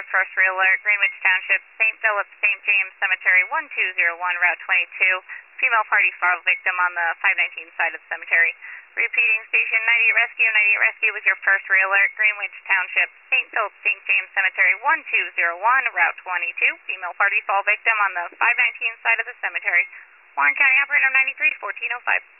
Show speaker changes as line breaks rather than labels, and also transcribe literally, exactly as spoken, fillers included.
first re-alert, Greenwich Township, Saint Philip, Saint James Cemetery, one two zero one, Route twenty-two. Female party fall victim on the five nineteen side of the cemetery. Repeating, Station ninety-eight Rescue, ninety-eight Rescue with your first re-alert, Greenwich Township, Saint Philip, Saint James Cemetery, one two zero one, Route twenty-two. Female party fall victim on the five nineteen side of the cemetery. Warren County Operator ninety-three, fourteen oh five.